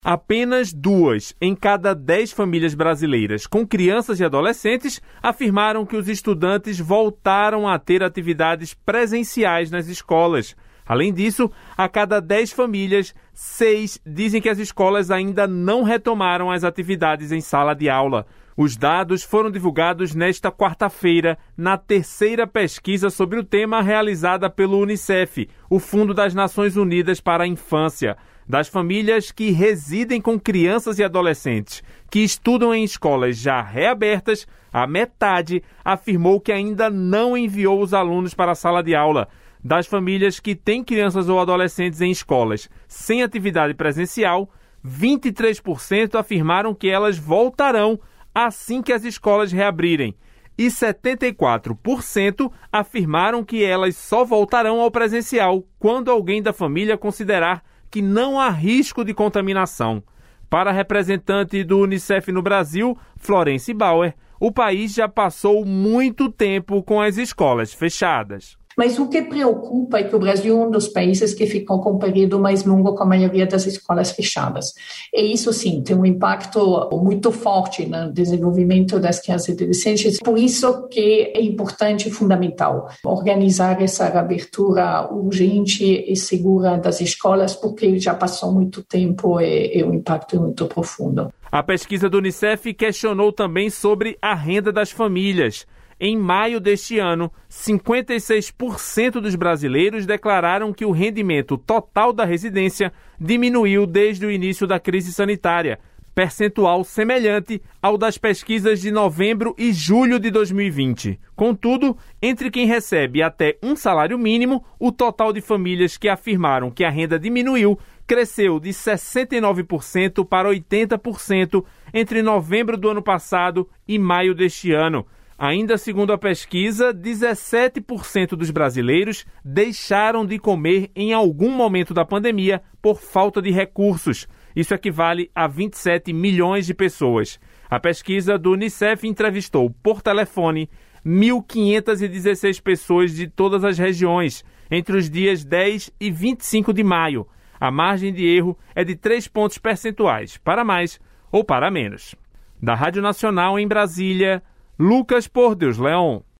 Apenas 2 em cada 10 famílias brasileiras com crianças e adolescentes afirmaram que os estudantes voltaram a ter atividades presenciais nas escolas. Além disso, a cada 10 famílias, 6 dizem que as escolas ainda não retomaram as atividades em sala de aula. Os dados foram divulgados nesta quarta-feira na terceira pesquisa sobre o tema realizada pelo Unicef, o Fundo das Nações Unidas para a Infância. Das famílias que residem com crianças e adolescentes que estudam em escolas já reabertas, a metade afirmou que ainda não enviou os alunos para a sala de aula. Das famílias que têm crianças ou adolescentes em escolas sem atividade presencial, 23% afirmaram que elas voltarão assim que as escolas reabrirem. E 74% afirmaram que elas só voltarão ao presencial quando alguém da família considerar que não há risco de contaminação. Para a representante do Unicef no Brasil, Florence Bauer, o país já passou muito tempo com as escolas fechadas. Mas o que preocupa é que o Brasil é um dos países que ficou com um período mais longo com a maioria das escolas fechadas. E isso, sim, tem um impacto muito forte no desenvolvimento das crianças e adolescentes. Por isso que é importante e fundamental organizar essa reabertura urgente e segura das escolas, porque já passou muito tempo e o impacto é muito profundo. A pesquisa do Unicef questionou também sobre a renda das famílias. Em maio deste ano, 56% dos brasileiros declararam que o rendimento total da residência diminuiu desde o início da crise sanitária, percentual semelhante ao das pesquisas de novembro e julho de 2020. Contudo, entre quem recebe até um salário mínimo, o total de famílias que afirmaram que a renda diminuiu cresceu de 69% para 80% entre novembro do ano passado e maio deste ano. Ainda segundo a pesquisa, 17% dos brasileiros deixaram de comer em algum momento da pandemia por falta de recursos. Isso equivale a 27 milhões de pessoas. A pesquisa do Unicef entrevistou por telefone 1.516 pessoas de todas as regiões, entre os dias 10 e 25 de maio. A margem de erro é de 3 pontos percentuais, para mais ou para menos. Da Rádio Nacional em Brasília, Lucas Por Deus Leon.